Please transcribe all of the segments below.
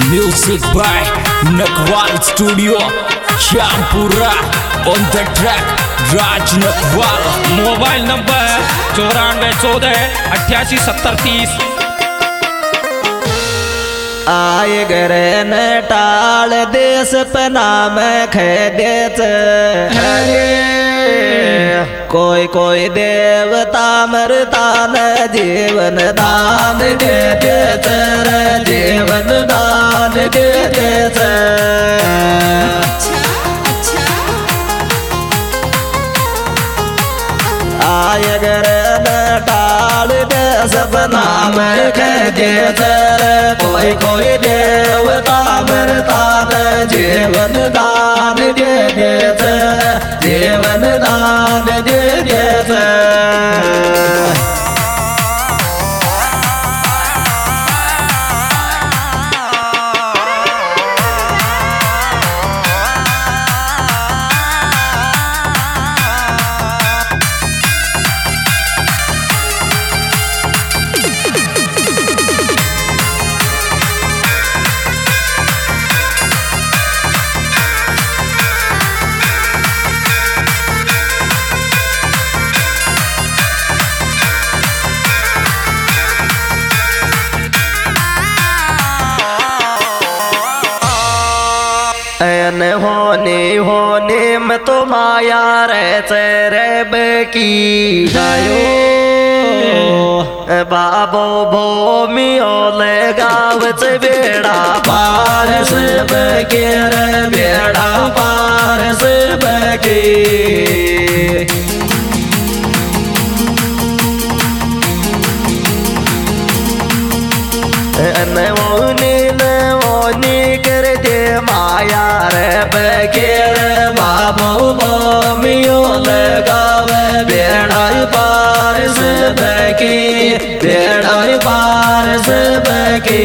Music by Nakwal Studio, Shampura on the track, Raj Nakwal. Mobile number 9414 88 70 30। आए गरे न टाल देश पना में खेदेत कोई कोई देवता मरता न जीवन दान दे देत जीवन दान दे देत आए गरे न टाल देश पना में खेदेत कोई कोई देवता मरता न जीवन दान दे देत जीवन दान दे देत होने में तो माया रहते रे बेकी जायो बाबो भूमि ओले गाँव से बेड़ा पार से बेके रे बेड़ा पार से बेकी कर दे माया रे बकेर बाबू मियो लगावे बेड़ा पार से बकी बेड़ा पार से बकी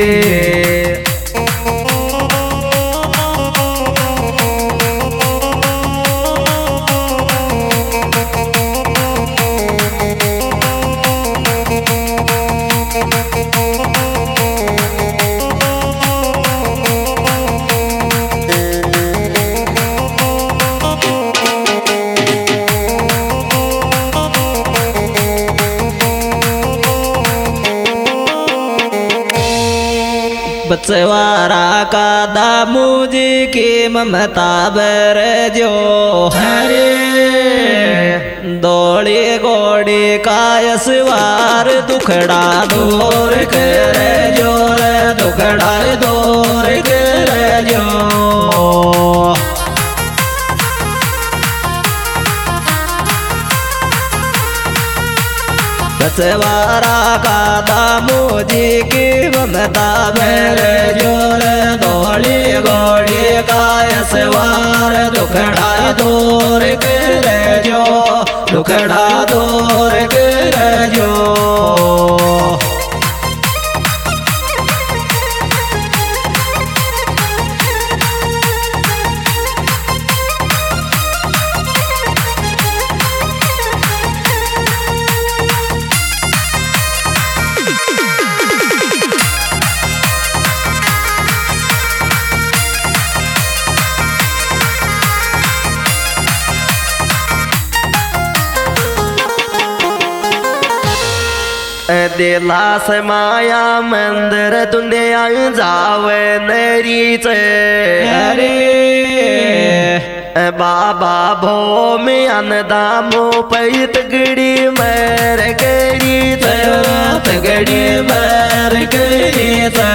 बचवारा का दामू जी की ममता बर जो हरे दौड़ी गोड़ी का यसवार दुखड़ा दूर कर जोर दुखड़ा दूर कर जो बचवारा का दामू जी की ममता मेरे जोर दौड़ी गोड़ी का यसवार दुखड़ा दूर कर जो दुखड़ा दूर कर जो दिला से माया मंदिर दुनिया जावे नरी से हरे बाबा भूमि अन्नदामो पैत गड़ी मर गड़ी तगड़ी मर गड़ी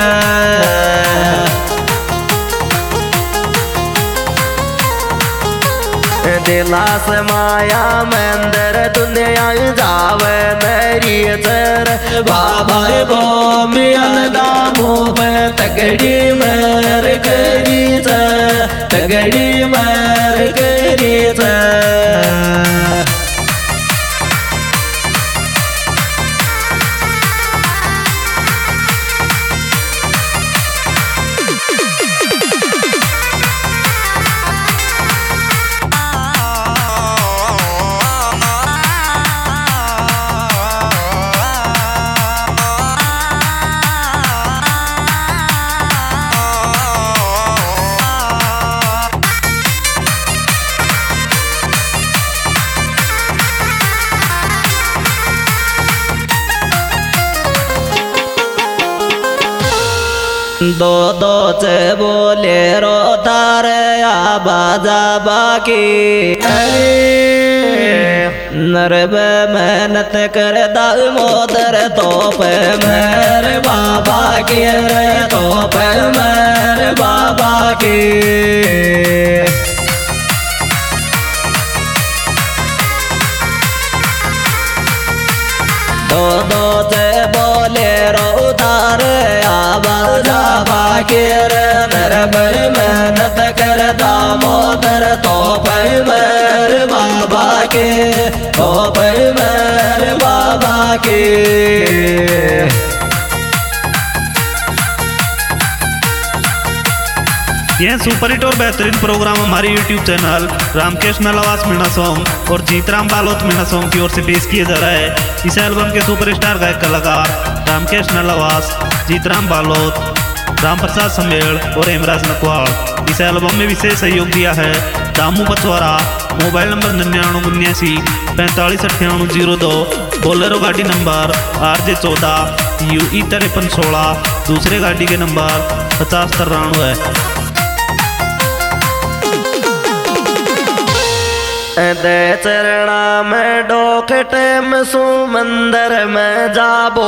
दिलास माया मंदिर दुनिया जावे मेरी तर बाबा भूमि अन्नदामो में तगड़ी मर गड़ी तगड़ी मर गड़ी दो दो चे बोले रो तारे आ बाजा बाकी नरब मेहनत कर दामोदर तो पे मेरे बाबा के रे तो पे मेरे बाबा के दो दो से बोले रो उधार आवाजा बाकिर नरब मेहनत कर दामोदर तो पे मेरे बाबा के तो पे मेरे बाबा के यह सुपर हिट और बेहतरीन प्रोग्राम हमारे YouTube channel Ramkesh Nalwas Meena song और जीतराम बालोत मीणा सॉन्ग की ओर से पेश किया जा रहा है। इस एल्बम के सुपरस्टार गायक कलाकार रामकेश नलवास, जीतराम बालोत, राम प्रसाद समेल और हेमराज नकवाल। इस एल्बम में विशेष सहयोग दिया है Damu Pachwara. Mobile number 99 45 98 02, Bolero गाड़ी नंबर RJ14 UE 5316, दूसरे गाड़ी के नंबर 50 93 है। दे चरणा में डोकटे में सुमंदर में जाबो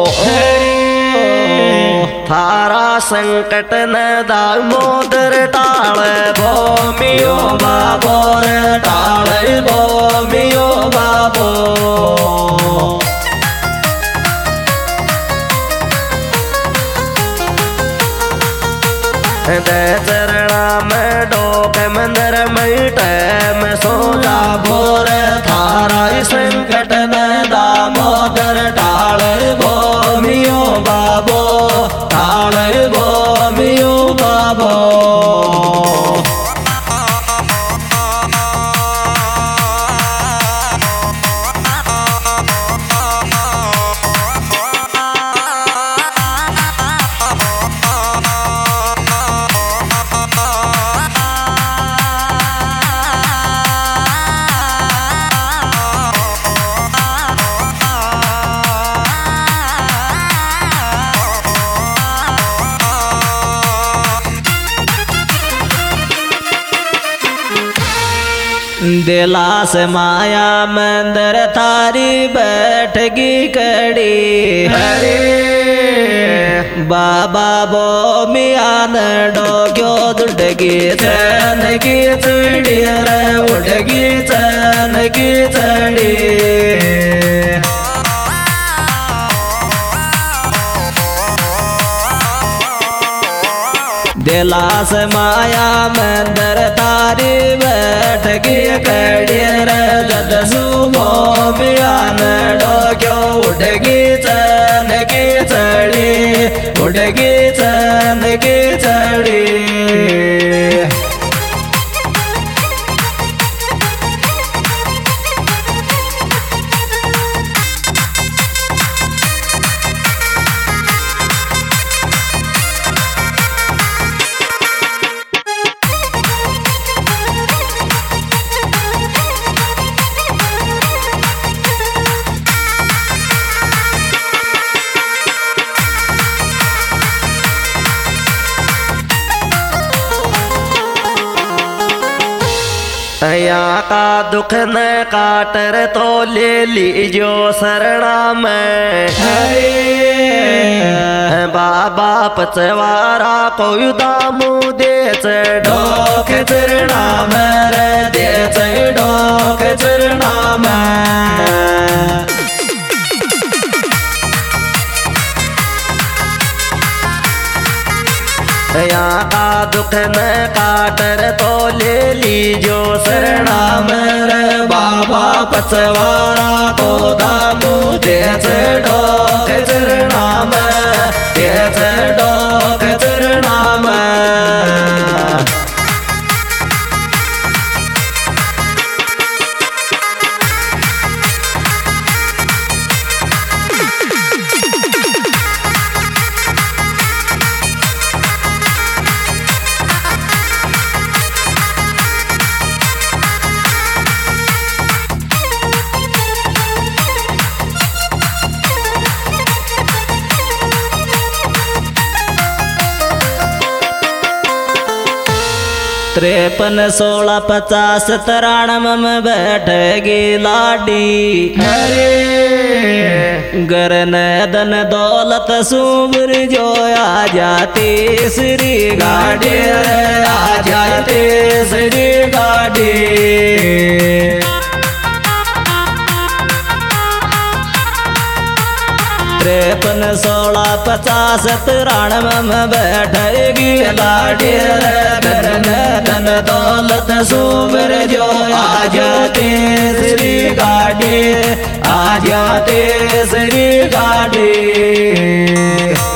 थारा संकट न दामोदर टाले भोमियो बाबो रे टाले भोमियो बाबो दे चरणा में डोक मंदिर मिटे में सो जा भोर थारा संकट न दामोदर टाल भोमियो बाबो टाल भोमियो बाबो दिला से माया मंदिर थारी बैठगी कड़ी हरे बाबा बो मियान डोक्यो दुडगी चैन की चढ़ी रे उठगी चैन की चढ़ी दिला से माया मंदिर तारी बैठगी कड़ी रे जद सुबो बियान डोक्यो उठगी चैन की चढ़ी उठगी चैन की चढ़ी यहाँ का दुख न काटर तो ले लीजो शरणा में बाबा पचवारा कोई दामू दे डोक चरणा में रे दे डोक चरणा में यहाँ का दुख न काटर तो ले लीजो शरणा मेरे बाबा पचवारा को दामू दे डोक चरणा में दे डोक चरणा में 53 16 50 93 में बैठेगी लाडी। अरे घर न धन दौलत सुबर जो आ जाती श्री गाड़ी, आ जाती श्री गाड़ी। 53 16 50 93 में बैठेगी लाडी। धन दौलत सुबर जो आ जाते श्री गाड़ी, आ जाते श्री गाड़ी।